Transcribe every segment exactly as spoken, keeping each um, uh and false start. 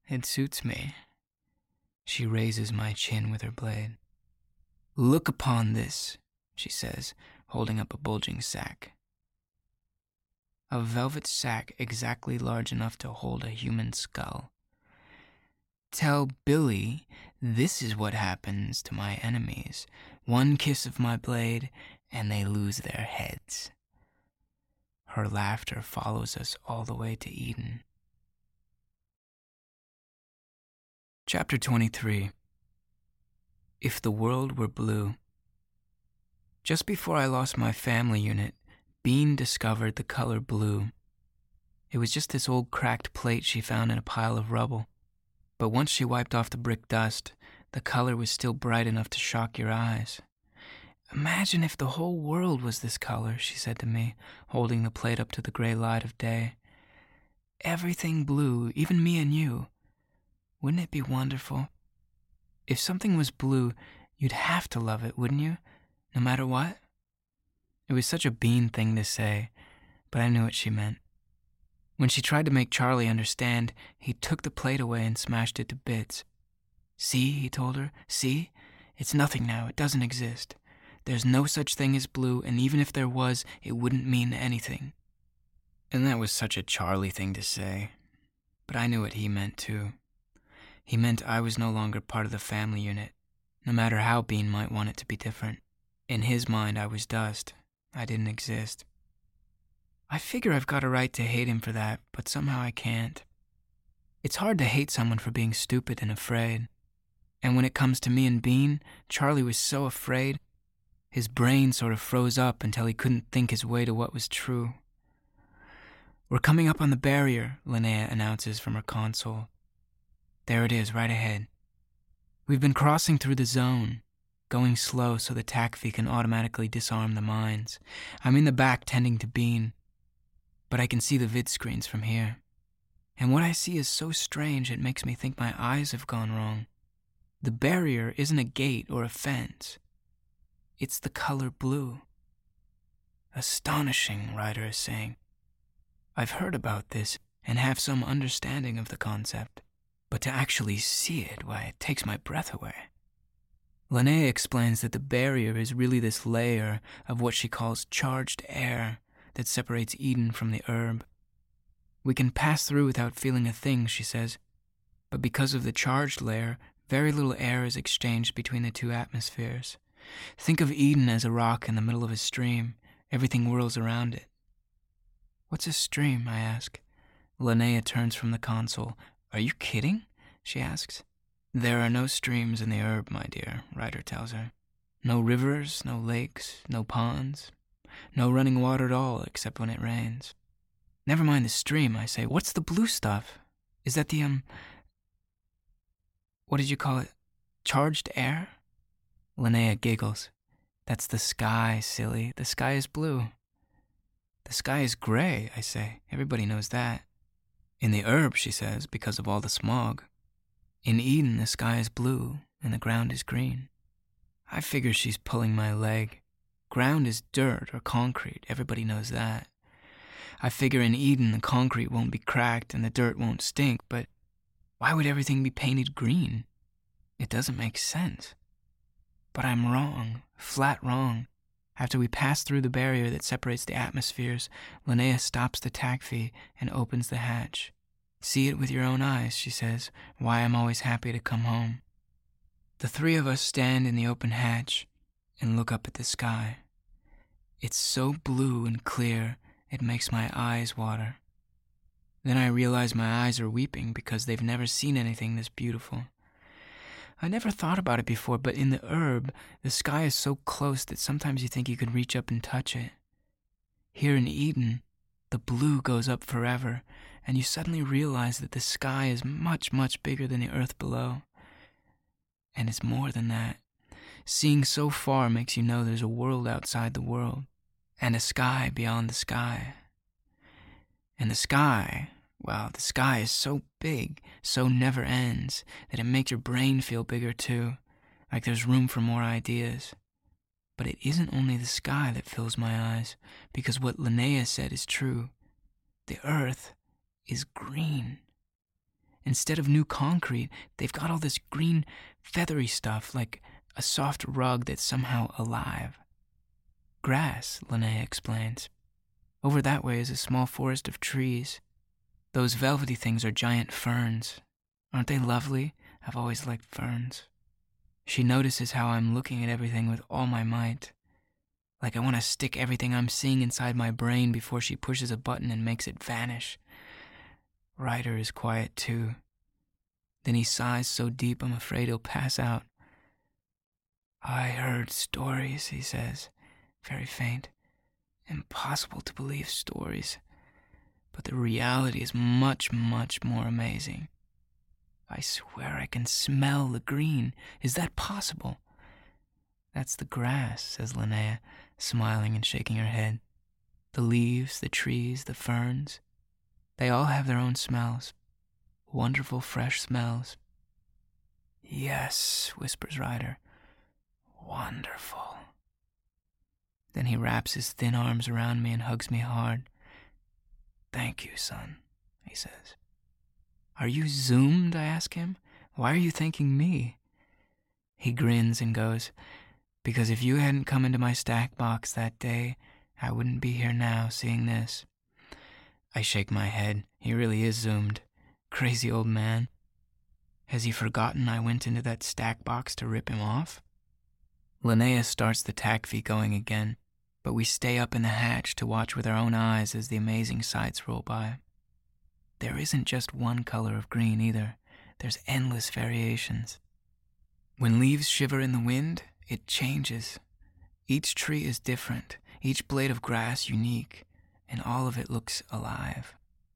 It suits me. She raises my chin with her blade. Look upon this, she says, holding up a bulging sack. A velvet sack exactly large enough to hold a human skull. Tell Billy this is what happens to my enemies. One kiss of my blade, and they lose their heads. Her laughter follows us all the way to Eden. Chapter twenty-three. If the world were blue. Just before I lost my family unit, Bean discovered the color blue. It was just this old cracked plate she found in a pile of rubble. But once she wiped off the brick dust, the color was still bright enough to shock your eyes. Imagine if the whole world was this color, she said to me, holding the plate up to the gray light of day. Everything blue, even me and you. Wouldn't it be wonderful? If something was blue, you'd have to love it, wouldn't you? No matter what? It was such a Bean thing to say, but I knew what she meant. When she tried to make Charlie understand, he took the plate away and smashed it to bits. See, he told her, see? It's nothing now, it doesn't exist. There's no such thing as blue, and even if there was, it wouldn't mean anything. And that was such a Charlie thing to say. But I knew what he meant, too. He meant I was no longer part of the family unit, no matter how Bean might want it to be different. In his mind, I was dust. I didn't exist. I figure I've got a right to hate him for that, but somehow I can't. It's hard to hate someone for being stupid and afraid. And when it comes to me and Bean, Charlie was so afraid, his brain sort of froze up until he couldn't think his way to what was true. We're coming up on the barrier, Linnea announces from her console. There it is, right ahead. We've been crossing through the zone, going slow so the T A C V can automatically disarm the mines. I'm in the back tending to Bean, but I can see the vid screens from here. And what I see is so strange it makes me think my eyes have gone wrong. The barrier isn't a gate or a fence. It's the color blue. Astonishing, Ryder is saying. I've heard about this and have some understanding of the concept, but to actually see it, why, it takes my breath away. Linnea explains that the barrier is really this layer of what she calls charged air that separates Eden from the herb. We can pass through without feeling a thing, she says, but because of the charged layer, very little air is exchanged between the two atmospheres. Think of Eden as a rock in the middle of a stream. Everything whirls around it. What's a stream, I ask. Linnea turns from the console. Are you kidding? She asks. There are no streams in the herb, my dear, Ryder tells her. No rivers, no lakes, no ponds. No running water at all, except when it rains. Never mind the stream, I say. What's the blue stuff? Is that the, um... what did you call it? Charged air? Linnea giggles. That's the sky, silly. The sky is blue. The sky is gray, I say. Everybody knows that. In the herb, she says, because of all the smog. In Eden, the sky is blue, and the ground is green. I figure she's pulling my leg. Ground is dirt or concrete, everybody knows that. I figure in Eden, the concrete won't be cracked and the dirt won't stink, but why would everything be painted green? It doesn't make sense. But I'm wrong, flat wrong. After we pass through the barrier that separates the atmospheres, Linnea stops the T A C V and opens the hatch. See it with your own eyes, she says, why I'm always happy to come home. The three of us stand in the open hatch and look up at the sky. It's so blue and clear, it makes my eyes water. Then I realize my eyes are weeping because they've never seen anything this beautiful. I never thought about it before, but in the herb, the sky is so close that sometimes you think you could reach up and touch it. Here in Eden, the blue goes up forever, and you suddenly realize that the sky is much, much bigger than the earth below. And it's more than that. Seeing so far makes you know there's a world outside the world, and a sky beyond the sky. And the sky, well, the sky is so big, so never ends, that it makes your brain feel bigger too, like there's room for more ideas. But it isn't only the sky that fills my eyes, because what Linnea said is true. The earth is green. instead of new concrete, they've got all this green, feathery stuff like a soft rug that's somehow alive. Grass, Linnea explains. Over that way is a small forest of trees. Those velvety things are giant ferns. Aren't they lovely? I've always liked ferns. She notices how I'm looking at everything with all my might. Like I want to stick everything I'm seeing inside my brain before she pushes a button and makes it vanish. Ryder is quiet too. Then he sighs so deep I'm afraid he'll pass out. I heard stories, he says, very faint. Impossible to believe stories. But the reality is much, much more amazing. I swear I can smell the green. Is that possible? That's the grass, says Linnea, smiling and shaking her head. The leaves, the trees, the ferns, they all have their own smells. Wonderful, fresh smells. Yes, whispers Ryder. Wonderful. Then he wraps his thin arms around me and hugs me hard. Thank you, son, he says. Are you zoomed, I ask him. Why are you thanking me? He grins and goes, because if you hadn't come into my stack box that day, I wouldn't be here now seeing this. I shake my head. He really is zoomed. Crazy old man. Has he forgotten I went into that stack box to rip him off? Linnea starts the taxi going again, but we stay up in the hatch to watch with our own eyes as the amazing sights roll by. There isn't just one color of green either. There's endless variations. When leaves shiver in the wind, it changes. Each tree is different, each blade of grass unique, and all of it looks alive.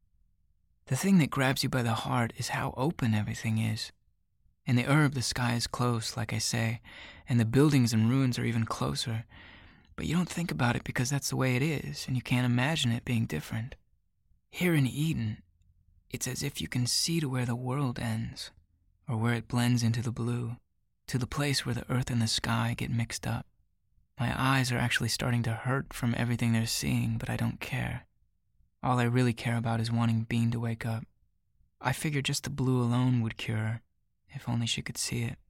The thing that grabs you by the heart is how open everything is. In the herb, the sky is close, like I say, and the buildings and ruins are even closer. But you don't think about it because that's the way it is, and you can't imagine it being different. Here in Eden, it's as if you can see to where the world ends, or where it blends into the blue, to the place where the earth and the sky get mixed up. My eyes are actually starting to hurt from everything they're seeing, but I don't care. All I really care about is wanting Bean to wake up. I figure just the blue alone would cure her, if only she could see it.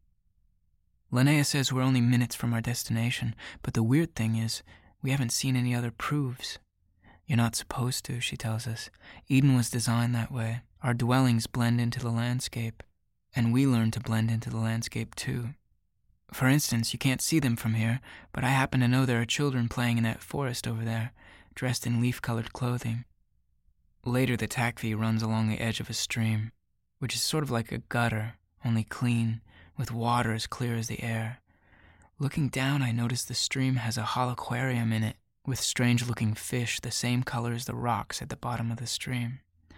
Linnea says we're only minutes from our destination, but the weird thing is, we haven't seen any other proofs. You're not supposed to, she tells us. Eden was designed that way. Our dwellings blend into the landscape, and we learn to blend into the landscape too. For instance, you can't see them from here, but I happen to know there are children playing in that forest over there, dressed in leaf-colored clothing. Later, the taxi runs along the edge of a stream, which is sort of like a gutter, only clean, with water as clear as the air. Looking down, I notice the stream has a holoquarium in it, with strange-looking fish the same color as the rocks at the bottom of the stream.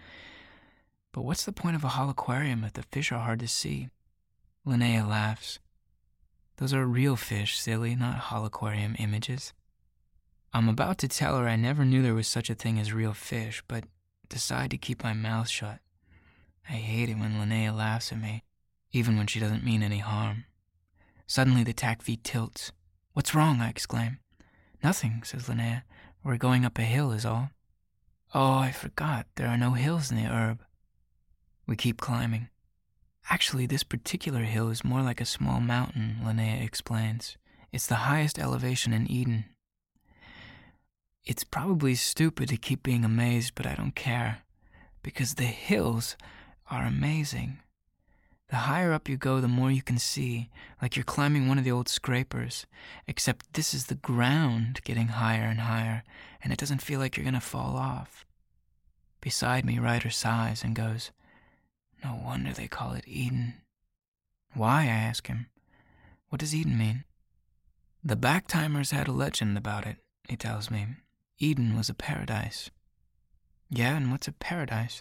But what's the point of a holoquarium if the fish are hard to see? Linnea laughs. Those are real fish, silly, not holoquarium images. I'm about to tell her I never knew there was such a thing as real fish, but decide to keep my mouth shut. I hate it when Linnea laughs at me, even when she doesn't mean any harm. Suddenly the taxi tilts. What's wrong? I exclaim. Nothing, says Linnea. We're going up a hill is all. Oh, I forgot. There are no hills in the herb. We keep climbing. Actually, this particular hill is more like a small mountain, Linnea explains. It's the highest elevation in Eden. It's probably stupid to keep being amazed, but I don't care, because the hills are amazing. The higher up you go, the more you can see, like you're climbing one of the old scrapers, except this is the ground getting higher and higher, and it doesn't feel like you're going to fall off. Beside me, Ryder sighs and goes, No wonder they call it Eden. Why, I ask him. What does Eden mean? The Backtimers had a legend about it, he tells me. Eden was a paradise. Yeah, and what's a paradise?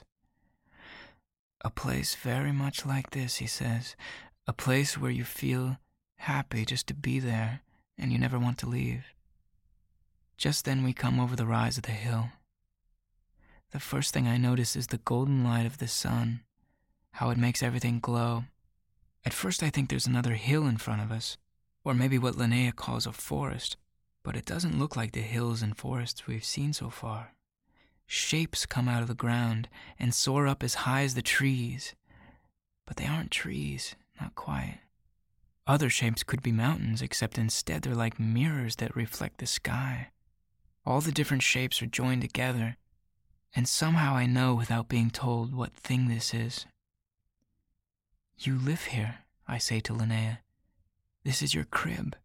A place very much like this, he says. A place where you feel happy just to be there, and you never want to leave. Just then we come over the rise of the hill. The first thing I notice is the golden light of the sun, how it makes everything glow. At first I think there's another hill in front of us, or maybe what Linnea calls a forest, but it doesn't look like the hills and forests we've seen so far. Shapes come out of the ground and soar up as high as the trees. but they aren't trees, not quite. Other shapes could be mountains, except instead they're like mirrors that reflect the sky. All the different shapes are joined together, and somehow I know without being told what thing this is. You live here, I say to Linnea. This is your crib.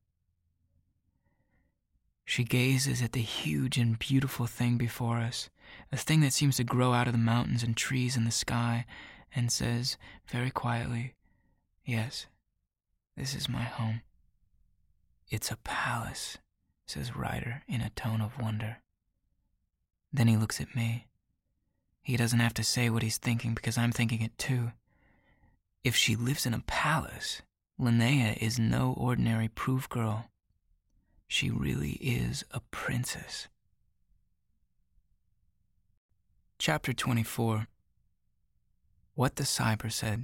She gazes at the huge and beautiful thing before us, a thing that seems to grow out of the mountains and trees in the sky, and says very quietly, yes, this is my home. It's a palace, says Ryder in a tone of wonder. Then he looks at me. He doesn't have to say what he's thinking because I'm thinking it too. If she lives in a palace, Linnea is no ordinary proof girl. She really is a princess. Chapter twenty-four. What the Cyber Said.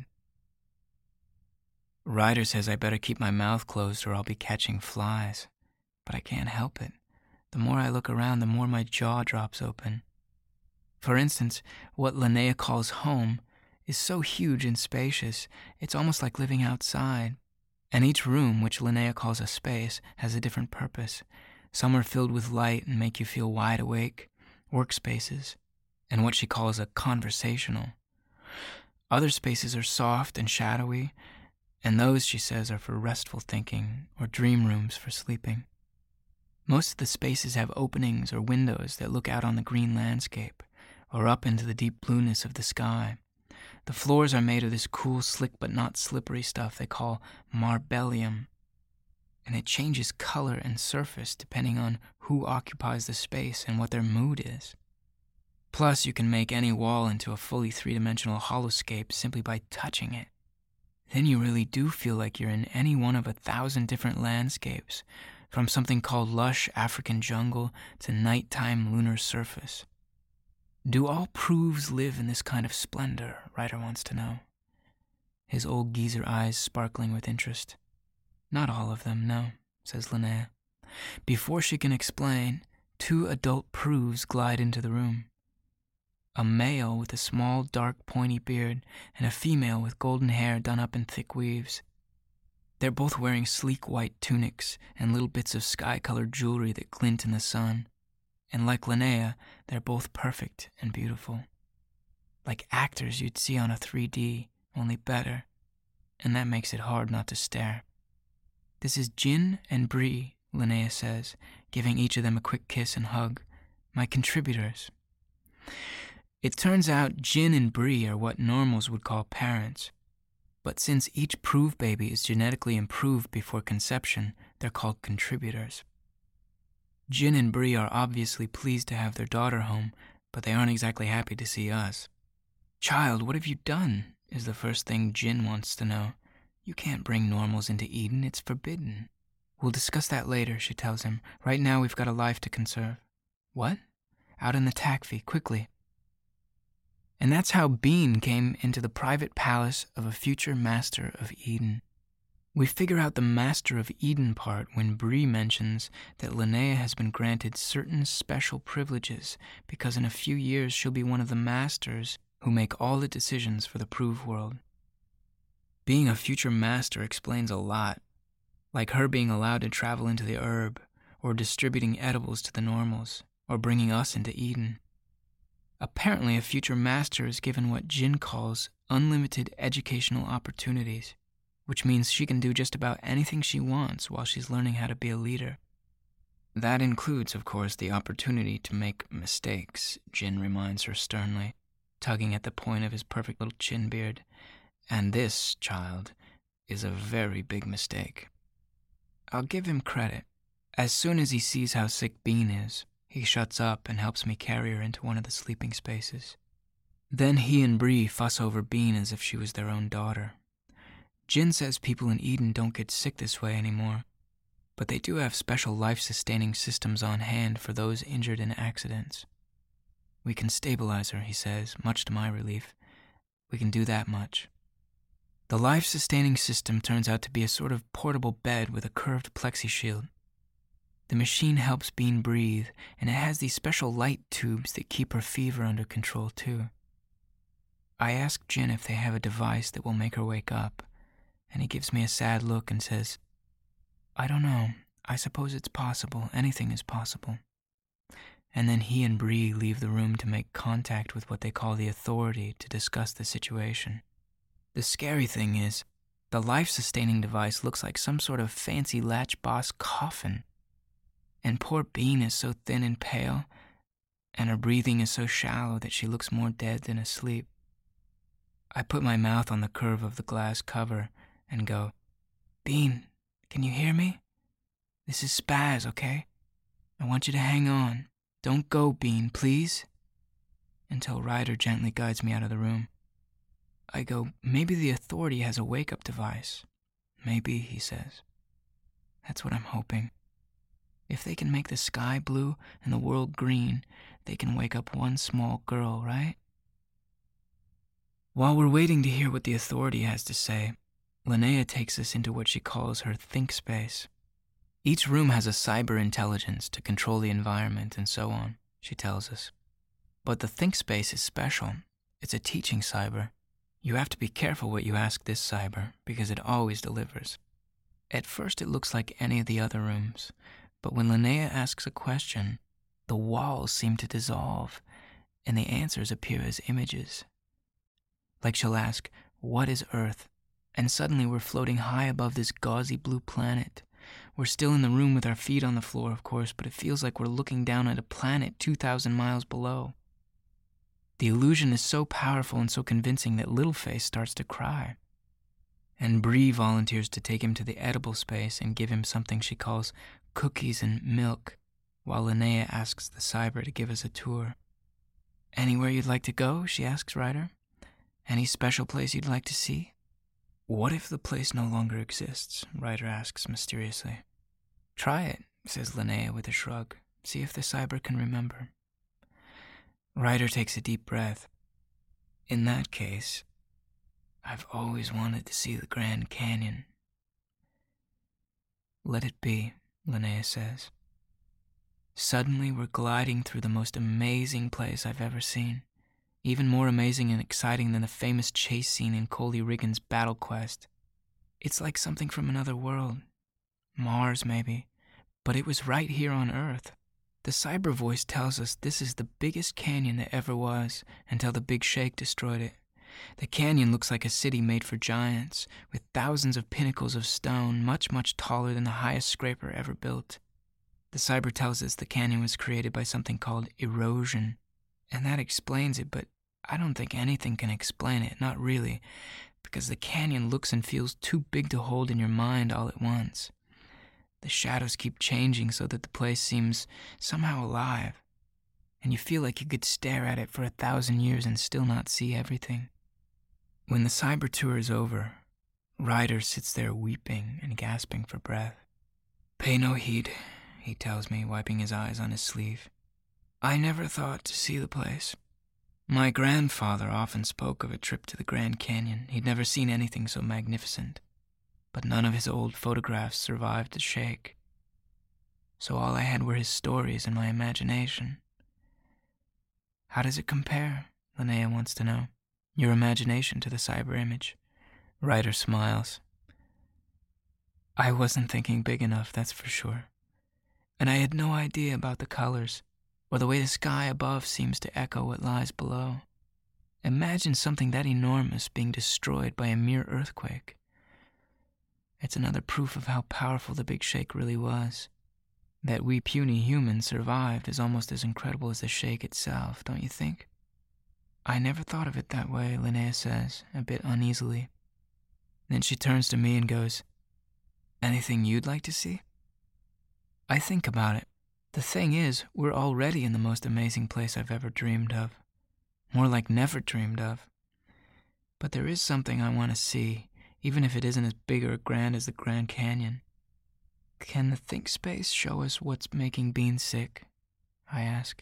Ryder says I better keep my mouth closed or I'll be catching flies. But I can't help it. The more I look around, the more my jaw drops open. For instance, what Linnea calls home is so huge and spacious, it's almost like living outside. And each room, which Linnea calls a space, has a different purpose. Some are filled with light and make you feel wide awake, workspaces, and what she calls a conversational. Other spaces are soft and shadowy, and those, she says, are for restful thinking or dream rooms for sleeping. Most of the spaces have openings or windows that look out on the green landscape or up into the deep blueness of the sky. The floors are made of this cool, slick but not slippery stuff they call marbellium, and it changes color and surface depending on who occupies the space and what their mood is. Plus, you can make any wall into a fully three-dimensional holoscape simply by touching it. Then you really do feel like you're in any one of a thousand different landscapes, from something called lush African jungle to nighttime lunar surface. Do all proofs live in this kind of splendor, Ryder wants to know. His old geezer eyes sparkling with interest. Not all of them, no, says Linnea. Before she can explain, two adult proofs glide into the room. A male with a small, dark, pointy beard, and a female with golden hair done up in thick weaves. They're both wearing sleek white tunics and little bits of sky-colored jewelry that glint in the sun. And like Linnea, they're both perfect and beautiful. Like actors you'd see on a three D, only better. And that makes it hard not to stare. This is Jin and Bree, Linnea says, giving each of them a quick kiss and hug. My contributors. It turns out Jin and Bree are what normals would call parents. But since each proof baby is genetically improved before conception, they're called contributors. Jin and Bree are obviously pleased to have their daughter home, but they aren't exactly happy to see us. Child, what have you done? Is the first thing Jin wants to know. You can't bring normals into Eden, it's forbidden. We'll discuss that later, she tells him. Right now we've got a life to conserve. What? Out in the Takvi, quickly. And that's how Bean came into the private palace of a future master of Eden. We figure out the Master of Eden part when Bree mentions that Linnea has been granted certain special privileges because in a few years she'll be one of the masters who make all the decisions for the proof world. Being a future master explains a lot, like her being allowed to travel into the herb, or distributing edibles to the normals, or bringing us into Eden. Apparently a future master is given what Jin calls unlimited educational opportunities, which means she can do just about anything she wants while she's learning how to be a leader. That includes, of course, the opportunity to make mistakes, Jin reminds her sternly, tugging at the point of his perfect little chin beard. And this, child, is a very big mistake. I'll give him credit. As soon as he sees how sick Bean is, he shuts up and helps me carry her into one of the sleeping spaces. Then he and Bree fuss over Bean as if she was their own daughter. Jin says people in Eden don't get sick this way anymore, but they do have special life-sustaining systems on hand for those injured in accidents. We can stabilize her, he says, much to my relief. We can do that much. The life-sustaining system turns out to be a sort of portable bed with a curved plexi shield. The machine helps Bean breathe, and it has these special light tubes that keep her fever under control too. I ask Jin if they have a device that will make her wake up, and he gives me a sad look and says, "I don't know. I suppose it's possible. Anything is possible." And then he and Bree leave the room to make contact with what they call the authority to discuss the situation. The scary thing is, the life-sustaining device looks like some sort of fancy latch boss coffin. And poor Bean is so thin and pale, and her breathing is so shallow that she looks more dead than asleep. I put my mouth on the curve of the glass cover and go, "Bean, can you hear me? This is Spaz, okay? I want you to hang on. Don't go, Bean, please." Until Ryder gently guides me out of the room. I go, "Maybe the authority has a wake-up device." "Maybe," he says. "That's what I'm hoping. If they can make the sky blue and the world green, they can wake up one small girl, right?" While we're waiting to hear what the authority has to say, Linnea takes us into what she calls her think space. Each room has a cyber intelligence to control the environment and so on, she tells us. But the think space is special. It's a teaching cyber. You have to be careful what you ask this cyber, because it always delivers. At first it looks like any of the other rooms, but when Linnea asks a question, the walls seem to dissolve, and the answers appear as images. Like she'll ask, "What is Earth?" And suddenly we're floating high above this gauzy blue planet. We're still in the room with our feet on the floor, of course, but it feels like we're looking down at a planet two thousand miles below. The illusion is so powerful and so convincing that Littleface starts to cry. And Bree volunteers to take him to the edible space and give him something she calls cookies and milk, while Linnea asks the cyber to give us a tour. "Anywhere you'd like to go?" she asks Ryder. "Any special place you'd like to see?" "What if the place no longer exists?" Ryder asks mysteriously. "Try it," says Linnea with a shrug. "See if the cyber can remember." Ryder takes a deep breath. "In that case, I've always wanted to see the Grand Canyon." "Let it be," Linnea says. Suddenly we're gliding through the most amazing place I've ever seen. Even more amazing and exciting than the famous chase scene in Coley Riggan's Battle Quest. It's like something from another world. Mars, maybe. But it was right here on Earth. The cyber voice tells us this is the biggest canyon that ever was, until the Big Shake destroyed it. The canyon looks like a city made for giants, with thousands of pinnacles of stone, much, much taller than the highest scraper ever built. The cyber tells us the canyon was created by something called erosion, and that explains it, but I don't think anything can explain it, not really, because the canyon looks and feels too big to hold in your mind all at once. The shadows keep changing so that the place seems somehow alive, and you feel like you could stare at it for a thousand years and still not see everything. When the cyber tour is over, Ryder sits there weeping and gasping for breath. "Pay no heed," he tells me, wiping his eyes on his sleeve. "I never thought to see the place. My grandfather often spoke of a trip to the Grand Canyon. He'd never seen anything so magnificent. But none of his old photographs survived the shake. So all I had were his stories and my imagination." "How does it compare?" Linnea wants to know. "Your imagination to the cyber image?" Ryder smiles. "I wasn't thinking big enough, that's for sure. And I had no idea about the colors, or the way the sky above seems to echo what lies below. Imagine something that enormous being destroyed by a mere earthquake. It's another proof of how powerful the Big Shake really was. That we puny humans survived is almost as incredible as the shake itself, don't you think?" "I never thought of it that way," Linnea says, a bit uneasily. Then she turns to me and goes, "Anything you'd like to see?" I think about it. The thing is, we're already in the most amazing place I've ever dreamed of. More like never dreamed of. But there is something I want to see, even if it isn't as big or grand as the Grand Canyon. "Can the think space show us what's making Bean sick?" I ask.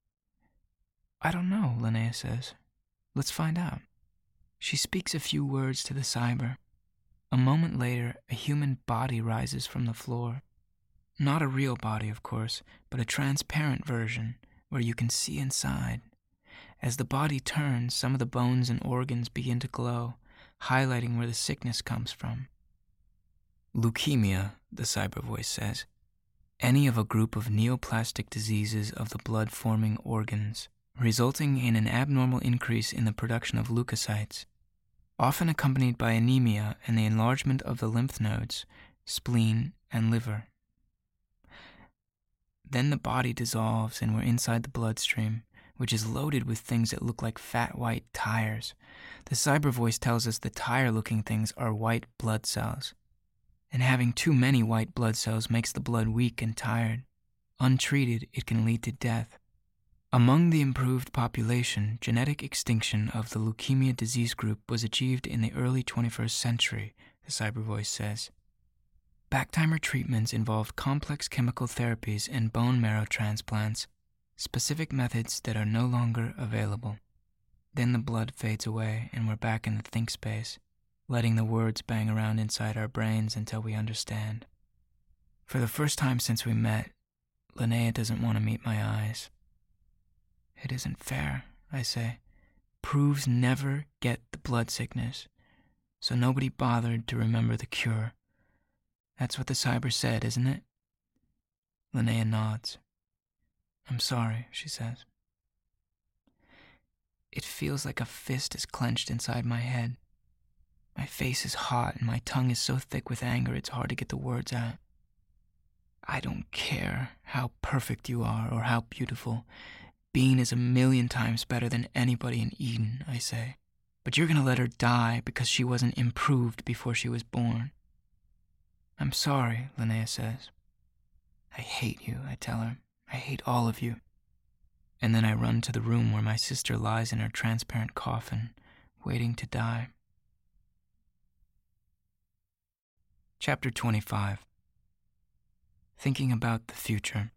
"I don't know," Linnea says. "Let's find out." She speaks a few words to the cyber. A moment later, a human body rises from the floor. Not a real body, of course, but a transparent version where you can see inside. As the body turns, some of the bones and organs begin to glow, highlighting where the sickness comes from. Leukemia, the cyber voice says, any of a group of neoplastic diseases of the blood-forming organs, resulting in an abnormal increase in the production of leukocytes, often accompanied by anemia and the enlargement of the lymph nodes, spleen, and liver. Then the body dissolves and we're inside the bloodstream, which is loaded with things that look like fat white tires. The cyber voice tells us the tire-looking things are white blood cells. And having too many white blood cells makes the blood weak and tired. Untreated, it can lead to death. Among the improved population, genetic extinction of the leukemia disease group was achieved in the early twenty-first century, the cyber voice says. Backtimer treatments involved complex chemical therapies and bone marrow transplants, specific methods that are no longer available. Then the blood fades away and we're back in the think space, letting the words bang around inside our brains until we understand. For the first time since we met, Linnea doesn't want to meet my eyes. It isn't fair, I say. Proofs never get the blood sickness, so nobody bothered to remember the cure. That's what the cyber said, isn't it? Linnea nods. I'm sorry, she says. It feels like a fist is clenched inside my head. My face is hot and my tongue is so thick with anger it's hard to get the words out. I don't care how perfect you are or how beautiful. Bean is a million times better than anybody in Eden, I say. But you're gonna let her die because she wasn't improved before she was born. I'm sorry, Linnea says. I hate you, I tell her. I hate all of you. And then I run to the room where my sister lies in her transparent coffin, waiting to die. Chapter twenty-five. Thinking about the future.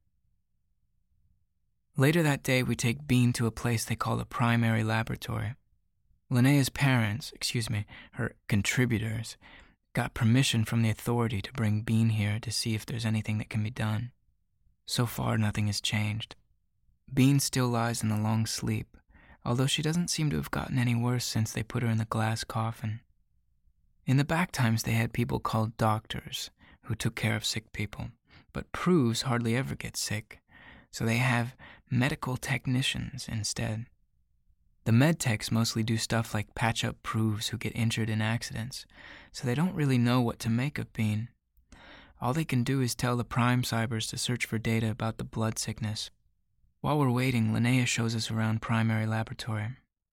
Later that day, we take Bean to a place they call the primary laboratory. Linnea's parents, excuse me, her contributors, got permission from the authority to bring Bean here to see if there's anything that can be done. So far, nothing has changed. Bean still lies in the long sleep, although she doesn't seem to have gotten any worse since they put her in the glass coffin. In the back times, they had people called doctors who took care of sick people, but proofs hardly ever get sick, so they have medical technicians instead. The medtechs mostly do stuff like patch up proofs who get injured in accidents, so they don't really know what to make of Bean. All they can do is tell the prime cybers to search for data about the blood sickness. While we're waiting, Linnea shows us around primary laboratory.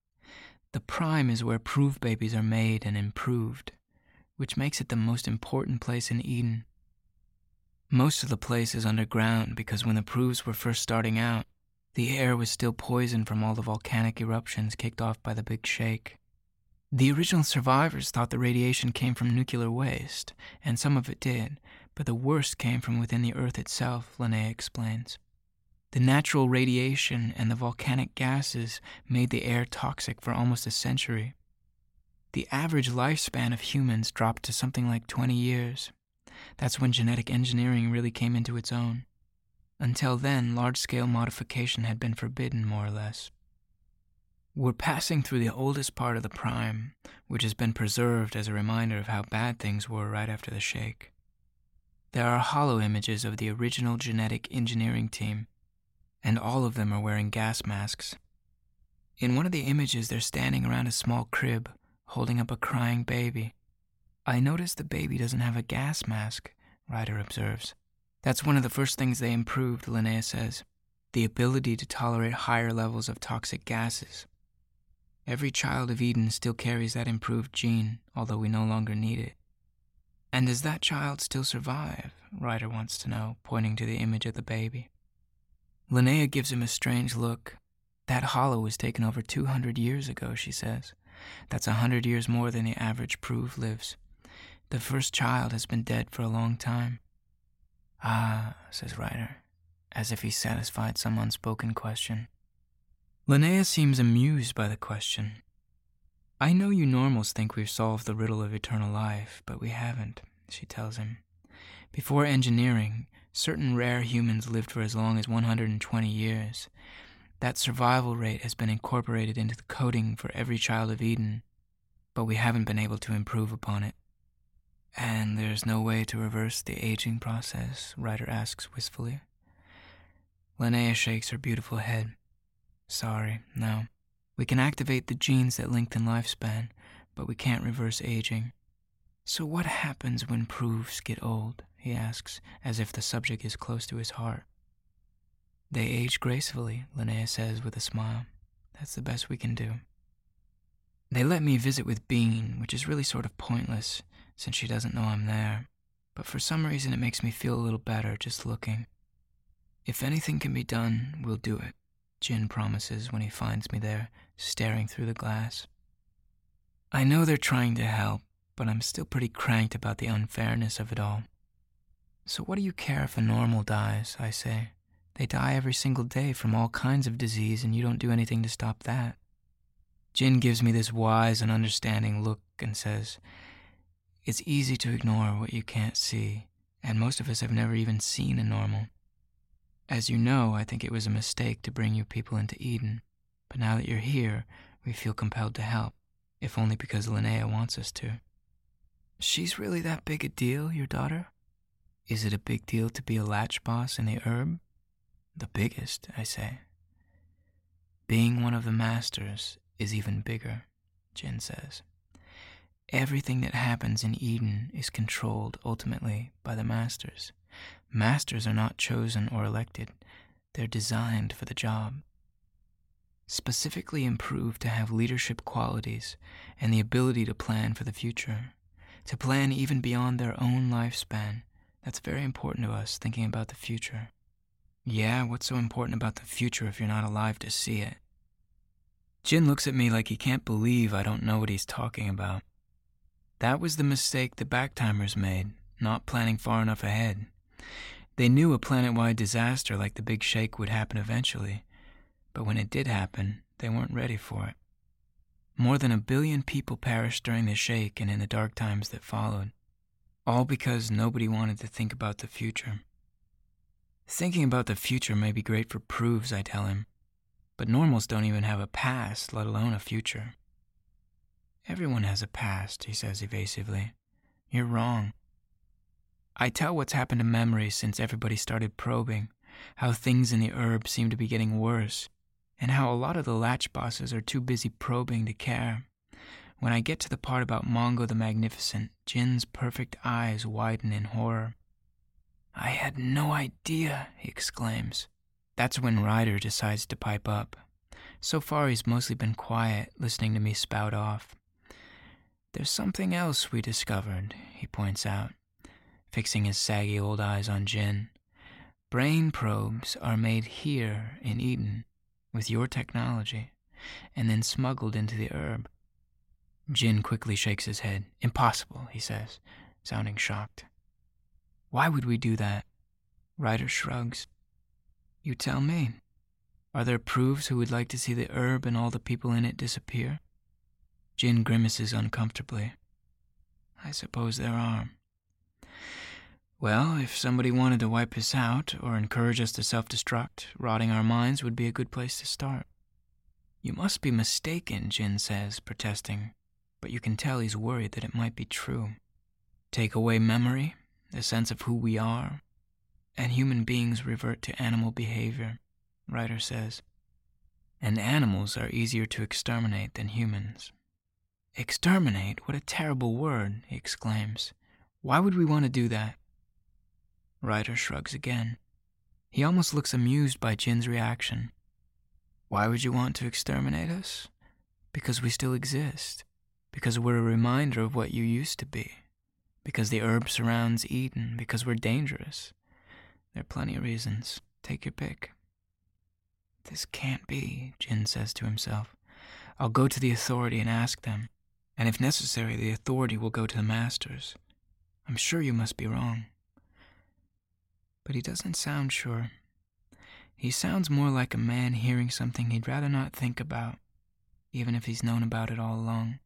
The prime is where proof babies are made and improved, which makes it the most important place in Eden. Most of the place is underground because when the proofs were first starting out, the air was still poisoned from all the volcanic eruptions kicked off by the Big Shake. The original survivors thought the radiation came from nuclear waste, and some of it did, but the worst came from within the Earth itself, Linnea explains. The natural radiation and the volcanic gases made the air toxic for almost a century. The average lifespan of humans dropped to something like twenty years. That's when genetic engineering really came into its own. Until then, large-scale modification had been forbidden, more or less. We're passing through the oldest part of the prime, which has been preserved as a reminder of how bad things were right after the shake. There are hollow images of the original genetic engineering team, and all of them are wearing gas masks. In one of the images, they're standing around a small crib, holding up a crying baby. I notice the baby doesn't have a gas mask, Ryder observes. That's one of the first things they improved, Linnea says, the ability to tolerate higher levels of toxic gases. Every child of Eden still carries that improved gene, although we no longer need it. And does that child still survive? Ryder wants to know, pointing to the image of the baby. Linnea gives him a strange look. That hollow was taken over two hundred years ago, she says. That's a hundred years more than the average proof lives. The first child has been dead for a long time. Ah, says Ryder, as if he satisfied some unspoken question. Linnea seems amused by the question. I know you normals think we've solved the riddle of eternal life, but we haven't, she tells him. Before engineering, certain rare humans lived for as long as one hundred twenty years. That survival rate has been incorporated into the coding for every child of Eden, but we haven't been able to improve upon it. And there's no way to reverse the aging process, Ryder asks wistfully. Linnea shakes her beautiful head. Sorry, no. We can activate the genes that lengthen lifespan, but we can't reverse aging. So what happens when proofs get old? He asks, as if the subject is close to his heart. They age gracefully, Linnea says with a smile. That's the best we can do. They let me visit with Bean, which is really sort of pointless, since she doesn't know I'm there. But for some reason it makes me feel a little better just looking. If anything can be done, we'll do it, Jin promises when he finds me there, staring through the glass. I know they're trying to help, but I'm still pretty cranked about the unfairness of it all. So what do you care if a normal dies, I say. They die every single day from all kinds of disease, and you don't do anything to stop that. Jin gives me this wise and understanding look and says, it's easy to ignore what you can't see, and most of us have never even seen a normal. As you know, I think it was a mistake to bring you people into Eden, but now that you're here, we feel compelled to help, if only because Linnea wants us to. She's really that big a deal, your daughter? Is it a big deal to be a latch boss in the herb? The biggest, I say. Being one of the masters is even bigger, Jin says. Everything that happens in Eden is controlled ultimately by the masters. Masters are not chosen or elected. They're designed for the job. Specifically improved to have leadership qualities and the ability to plan for the future. To plan even beyond their own lifespan. That's very important to us, thinking about the future. Yeah, what's so important about the future if you're not alive to see it? Jin looks at me like he can't believe I don't know what he's talking about. That was the mistake the Backtimers made, not planning far enough ahead. They knew a planet-wide disaster like the Big Shake would happen eventually, but when it did happen, they weren't ready for it. More than a billion people perished during the Shake and in the dark times that followed, all because nobody wanted to think about the future. Thinking about the future may be great for proofs, I tell him, but normals don't even have a past, let alone a future. Everyone has a past, he says evasively. You're wrong. I tell what's happened to memories since everybody started probing, how things in the herb seem to be getting worse, and how a lot of the latch bosses are too busy probing to care. When I get to the part about Mongo the Magnificent, Jin's perfect eyes widen in horror. I had no idea, he exclaims. That's when Ryder decides to pipe up. So far he's mostly been quiet, listening to me spout off. There's something else we discovered, he points out, fixing his saggy old eyes on Jin. Brain probes are made here in Eden, with your technology, and then smuggled into the herb. Jin quickly shakes his head. Impossible, he says, sounding shocked. Why would we do that? Ryder shrugs. You tell me. Are there proofs who would like to see the herb and all the people in it disappear? Jin grimaces uncomfortably. I suppose there are. Well, if somebody wanted to wipe us out or encourage us to self-destruct, rotting our minds would be a good place to start. You must be mistaken, Jin says, protesting, but you can tell he's worried that it might be true. Take away memory, the sense of who we are, and human beings revert to animal behavior, Ryder says. And animals are easier to exterminate than humans. Exterminate? What a terrible word, he exclaims. Why would we want to do that? Ryder shrugs again. He almost looks amused by Jin's reaction. Why would you want to exterminate us? Because we still exist. Because we're a reminder of what you used to be. Because the herb surrounds Eden. Because we're dangerous. There are plenty of reasons. Take your pick. This can't be, Jin says to himself. I'll go to the authority and ask them. And if necessary, the authority will go to the masters. I'm sure you must be wrong. But he doesn't sound sure. He sounds more like a man hearing something he'd rather not think about, even if he's known about it all along.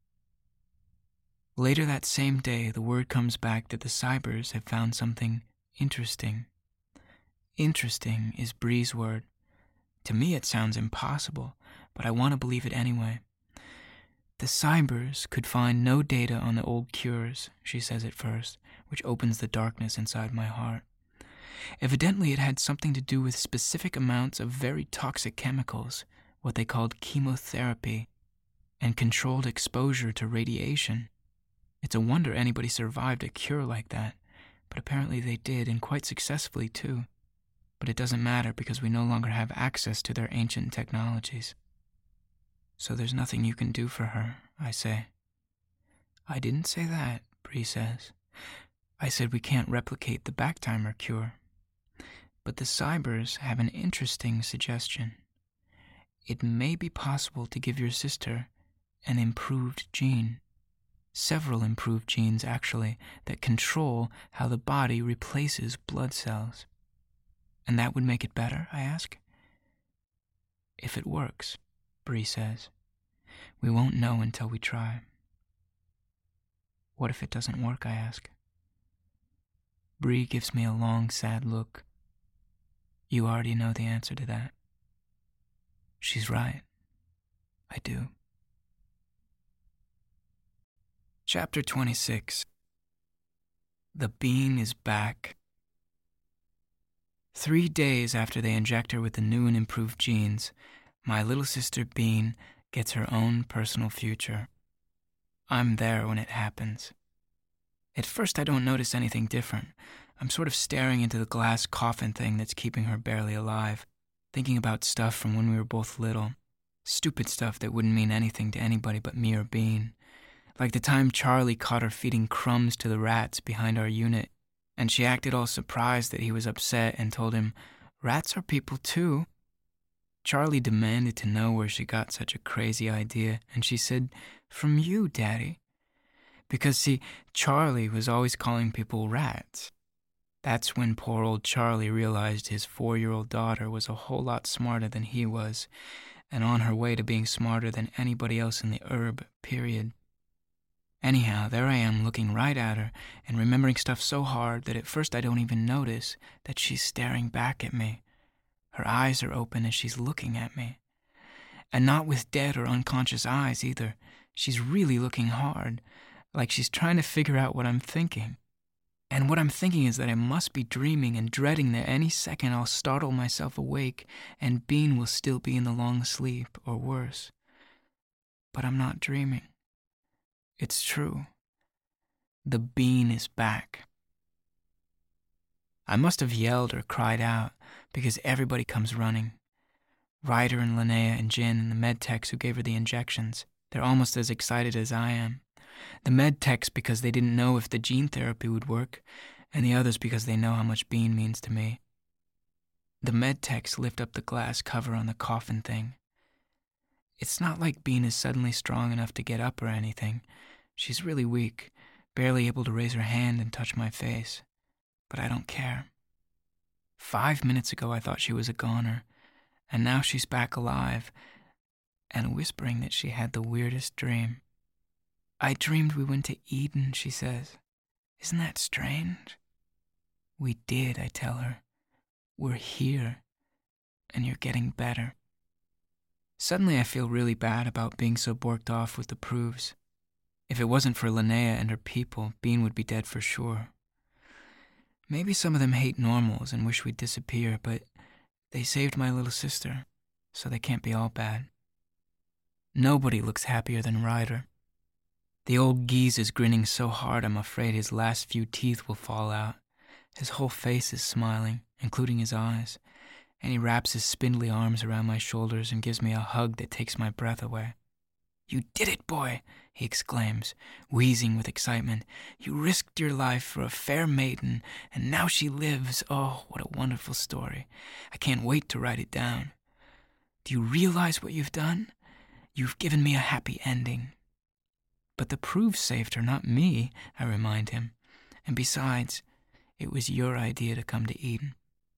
Later that same day, the word comes back that the Cybers have found something interesting. Interesting is Bree's word. To me it sounds impossible, but I want to believe it anyway. The cybers could find no data on the old cures, she says at first, which opens the darkness inside my heart. Evidently it had something to do with specific amounts of very toxic chemicals, what they called chemotherapy, and controlled exposure to radiation. It's a wonder anybody survived a cure like that, but apparently they did, and quite successfully too. But it doesn't matter because we no longer have access to their ancient technologies. So there's nothing you can do for her, I say. I didn't say that, Bree says. I said we can't replicate the backtimer cure. But the cybers have an interesting suggestion. It may be possible to give your sister an improved gene. Several improved genes, actually, that control how the body replaces blood cells. And that would make it better, I ask? If it works, Bree says. We won't know until we try. What if it doesn't work, I ask? Bree gives me a long, sad look. You already know the answer to that. She's right. I do. Chapter twenty-six. The bean is back. Three days after they inject her with the new and improved genes, my little sister Bean gets her own personal future. I'm there when it happens. At first I don't notice anything different. I'm sort of staring into the glass coffin thing that's keeping her barely alive, thinking about stuff from when we were both little. Stupid stuff that wouldn't mean anything to anybody but me or Bean. Like the time Charlie caught her feeding crumbs to the rats behind our unit, and she acted all surprised that he was upset and told him, "Rats are people too." Charlie demanded to know where she got such a crazy idea, and she said, "From you, Daddy." Because, see, Charlie was always calling people rats. That's when poor old Charlie realized his four-year-old daughter was a whole lot smarter than he was, and on her way to being smarter than anybody else in the herb, period. Anyhow, there I am looking right at her and remembering stuff so hard that at first I don't even notice that she's staring back at me. Her eyes are open as she's looking at me. And not with dead or unconscious eyes either. She's really looking hard, like she's trying to figure out what I'm thinking. And what I'm thinking is that I must be dreaming and dreading that any second I'll startle myself awake and Bean will still be in the long sleep, or worse. But I'm not dreaming. It's true. The bean is back. I must have yelled or cried out because everybody comes running. Ryder and Linnea and Jin and the med techs who gave her the injections. They're almost as excited as I am. The med techs because they didn't know if the gene therapy would work, and the others because they know how much Bean means to me. The med techs lift up the glass cover on the coffin thing. It's not like Bean is suddenly strong enough to get up or anything. She's really weak, barely able to raise her hand and touch my face. But I don't care. Five minutes ago I thought she was a goner, and now she's back alive, and whispering that she had the weirdest dream. I dreamed we went to Eden, she says. Isn't that strange? We did, I tell her. We're here, and you're getting better. Suddenly I feel really bad about being so borked off with the proofs. If it wasn't for Linnea and her people, Bean would be dead for sure. Maybe some of them hate normals and wish we'd disappear, but they saved my little sister, so they can't be all bad. Nobody looks happier than Ryder. The old geese is grinning so hard I'm afraid his last few teeth will fall out. His whole face is smiling, including his eyes, and he wraps his spindly arms around my shoulders and gives me a hug that takes my breath away. "You did it, boy," he exclaims, wheezing with excitement. "You risked your life for a fair maiden, and now she lives. Oh, what a wonderful story. I can't wait to write it down. Do you realize what you've done? You've given me a happy ending." "But the proofs saved her, not me," I remind him. "And besides, it was your idea to come to Eden."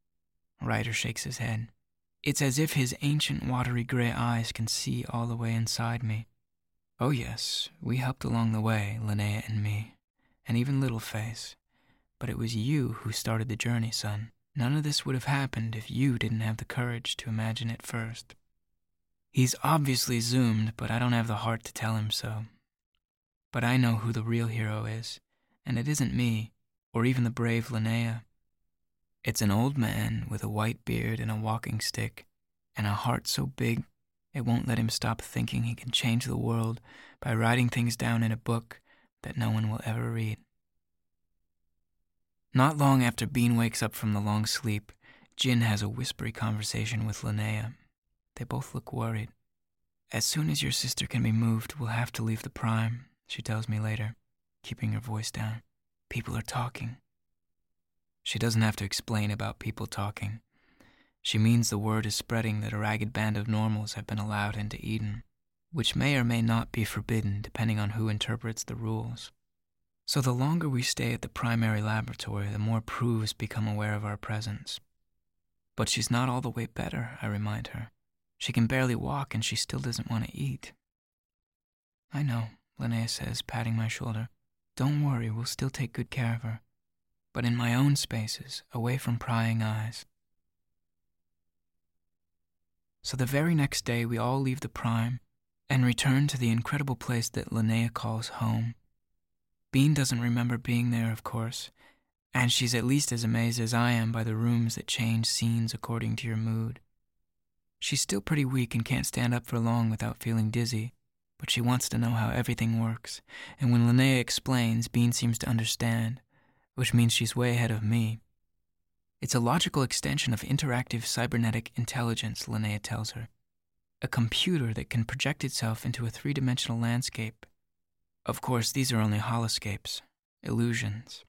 Ryder shakes his head. It's as if his ancient watery gray eyes can see all the way inside me. "Oh yes, we helped along the way, Linnea and me, and even Littleface. But it was you who started the journey, son, None of this would have happened if you didn't have the courage to imagine it first. He's obviously zoomed, but I don't have the heart to tell him so. But I know who the real hero is, and it isn't me, or even the brave Linnea. It's an old man with a white beard and a walking stick, and a heart so big it won't let him stop thinking he can change the world by writing things down in a book that no one will ever read. Not long after Bean wakes up from the long sleep, Jin has a whispery conversation with Linnea. They both look worried. As soon as your sister can be moved, we'll have to leave the Prime, she tells me later, keeping her voice down. People are talking. She doesn't have to explain about people talking. She means the word is spreading that a ragged band of normals have been allowed into Eden, which may or may not be forbidden depending on who interprets the rules. So the longer we stay at the primary laboratory, the more proofs become aware of our presence. But she's not all the way better, I remind her. She can barely walk and she still doesn't want to eat. I know, Linnea says, patting my shoulder. Don't worry, we'll still take good care of her. But in my own spaces, away from prying eyes. So the very next day, we all leave the Prime and return to the incredible place that Linnea calls home. Bean doesn't remember being there, of course, and she's at least as amazed as I am by the rooms that change scenes according to your mood. She's still pretty weak and can't stand up for long without feeling dizzy, but she wants to know how everything works, and when Linnea explains, Bean seems to understand, which means she's way ahead of me. It's a logical extension of interactive cybernetic intelligence, Linnea tells her. A computer that can project itself into a three-dimensional landscape. Of course, these are only holoscapes, illusions.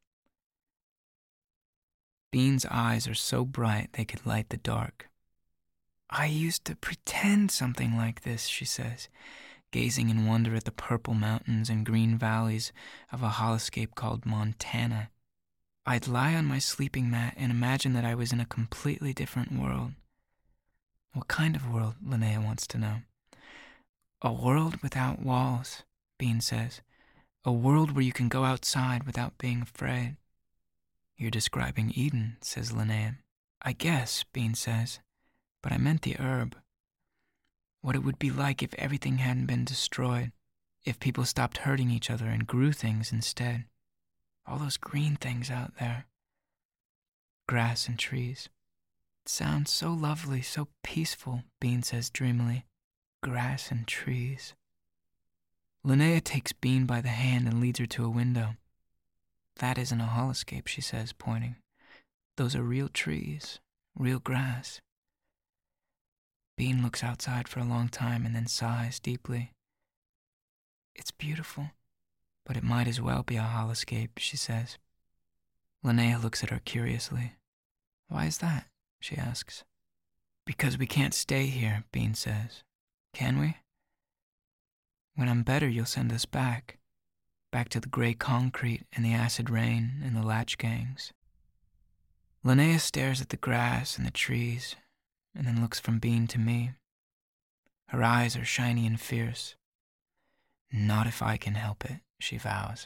Bean's eyes are so bright they could light the dark. I used to pretend something like this, she says, gazing in wonder at the purple mountains and green valleys of a holoscape called Montana. I'd lie on my sleeping mat and imagine that I was in a completely different world. What kind of world, Linnea wants to know. A world without walls, Bean says. A world where you can go outside without being afraid. You're describing Eden, says Linnea. I guess, Bean says, but I meant the herb. What it would be like if everything hadn't been destroyed, if people stopped hurting each other and grew things instead. All those green things out there. Grass and trees. It sounds so lovely, so peaceful, Bean says dreamily. Grass and trees. Linnea takes Bean by the hand and leads her to a window. That isn't a holoscape, she says, pointing. Those are real trees, real grass. Bean looks outside for a long time and then sighs deeply. It's beautiful, but it might as well be a holoscape, she says. Linnea looks at her curiously. Why is that? She asks. Because we can't stay here, Bean says. Can we? When I'm better, you'll send us back. Back to the gray concrete and the acid rain and the latch gangs. Linnea stares at the grass and the trees and then looks from Bean to me. Her eyes are shiny and fierce. Not if I can help it, she vows.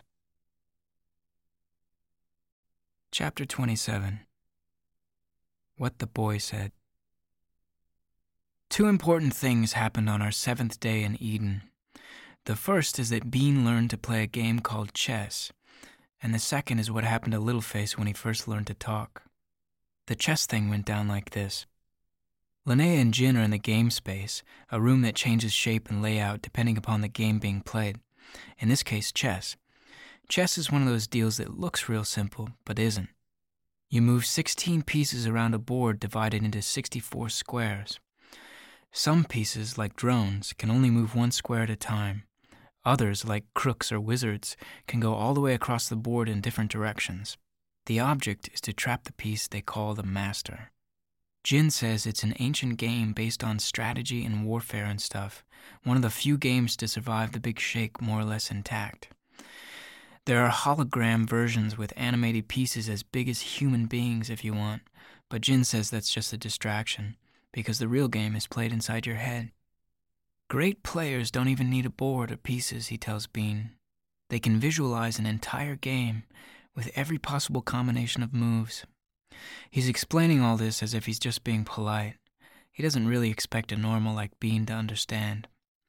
Chapter twenty-seven. What the Boy Said. Two important things happened on our seventh day in Eden. The first is that Bean learned to play a game called chess, and the second is what happened to Littleface when he first learned to talk. The chess thing went down like this. Linnea and Jin are in the game space, a room that changes shape and layout depending upon the game being played. In this case, chess. Chess is one of those deals that looks real simple, but isn't. You move sixteen pieces around a board divided into sixty-four squares. Some pieces, like drones, can only move one square at a time. Others, like crooks or wizards, can go all the way across the board in different directions. The object is to trap the piece they call the master. Jin says it's an ancient game based on strategy and warfare and stuff, one of the few games to survive the Big Shake more or less intact. There are hologram versions with animated pieces as big as human beings if you want, but Jin says that's just a distraction, because the real game is played inside your head. Great players don't even need a board or pieces, he tells Bean. They can visualize an entire game with every possible combination of moves. He's explaining all this as if he's just being polite. He doesn't really expect a normal like Bean to understand.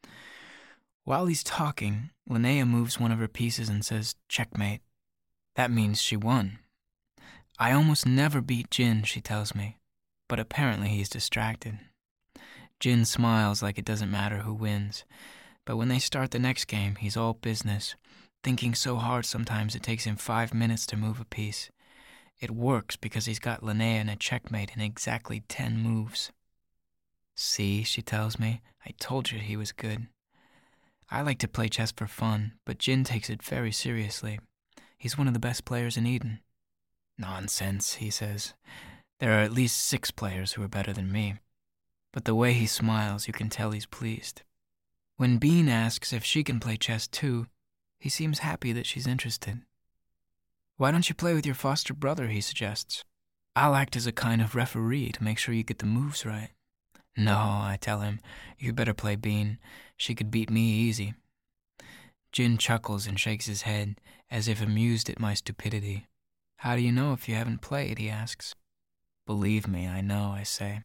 While he's talking, Linnea moves one of her pieces and says, "Checkmate." That means she won. I almost never beat Jin, she tells me, but apparently he's distracted. Jin smiles like it doesn't matter who wins, but when they start the next game, he's all business, thinking so hard sometimes it takes him five minutes to move a piece. It works because he's got Linnea in a checkmate in exactly ten moves. "See," she tells me, "I told you he was good." I like to play chess for fun, but Jin takes it very seriously. He's one of the best players in Eden. "Nonsense," he says. "There are at least six players who are better than me." But the way he smiles, you can tell he's pleased. When Bean asks if she can play chess too, he seems happy that she's interested. "Why don't you play with your foster brother?" he suggests. "I'll act as a kind of referee to make sure you get the moves right." "No," I tell him, "you better play Bean. She could beat me easy." Jin chuckles and shakes his head, as if amused at my stupidity. "How do you know if you haven't played?" he asks. "Believe me, I know," I say.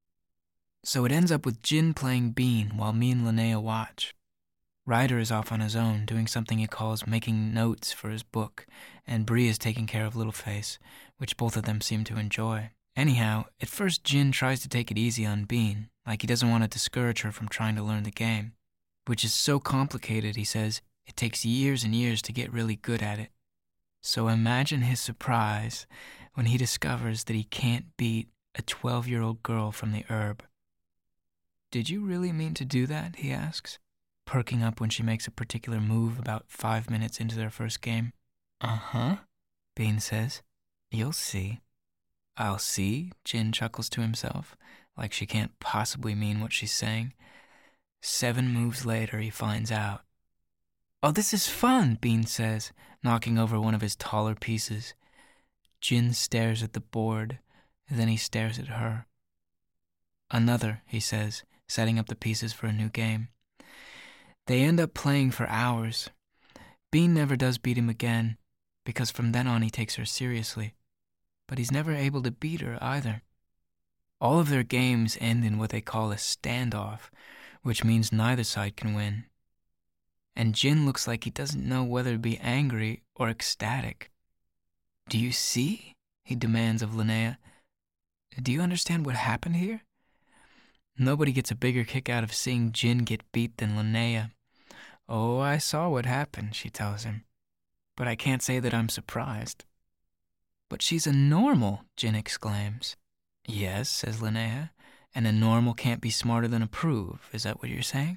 So it ends up with Jin playing Bean while me and Linnea watch. Ryder is off on his own, doing something he calls making notes for his book, and Bree is taking care of Littleface, which both of them seem to enjoy. Anyhow, at first Jin tries to take it easy on Bean, like he doesn't want to discourage her from trying to learn the game, which is so complicated, he says, it takes years and years to get really good at it. So imagine his surprise when he discovers that he can't beat a twelve-year-old girl from the herb. "Did you really mean to do that?" he asks, perking up when she makes a particular move about five minutes into their first game. "Uh-huh," Bean says. "You'll see." "I'll see," Jin chuckles to himself, like she can't possibly mean what she's saying. Seven moves later, he finds out. "Oh, this is fun," Bean says, knocking over one of his taller pieces. Jin stares at the board, then he stares at her. "Another," he says, setting up the pieces for a new game. They end up playing for hours. Bean never does beat him again, because from then on he takes her seriously. But he's never able to beat her either. All of their games end in what they call a standoff, which means neither side can win. And Jin looks like he doesn't know whether to be angry or ecstatic. "Do you see?" he demands of Linnea. "Do you understand what happened here?" Nobody gets a bigger kick out of seeing Jin get beat than Linnea. "Oh, I saw what happened," she tells him. "But I can't say that I'm surprised." "But she's a normal," Jin exclaims. "Yes," says Linnea, "and a normal can't be smarter than a prove. Is that what you're saying?"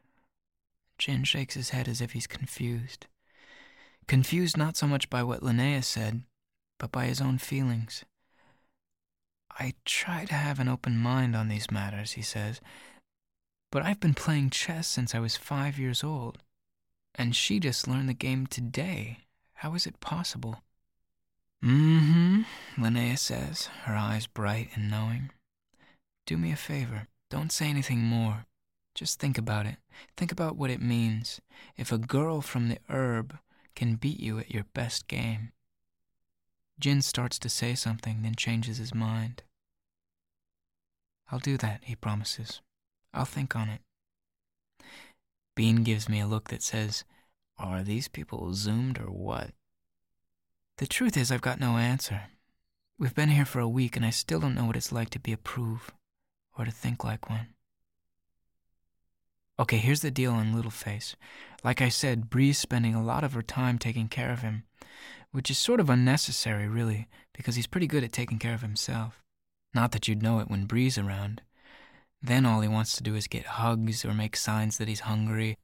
Jin shakes his head as if he's confused. Confused not so much by what Linnea said, but by his own feelings. "I try to have an open mind on these matters," he says, "but I've been playing chess since I was five years old, and she just learned the game today. How is it possible?" "Mm-hmm," Linnea says, her eyes bright and knowing. "Do me a favor. Don't say anything more. Just think about it. Think about what it means if a girl from the herb can beat you at your best game." Jin starts to say something, then changes his mind. "I'll do that," he promises. "I'll think on it." Bean gives me a look that says, "Are these people zoomed or what?" The truth is I've got no answer. We've been here for a week and I still don't know what it's like to be a prove or to think like one. Okay, here's the deal on Littleface. Like I said, Bree's spending a lot of her time taking care of him, which is sort of unnecessary, really, because he's pretty good at taking care of himself. Not that you'd know it when Bree's around. Then all he wants to do is get hugs or make signs that he's hungry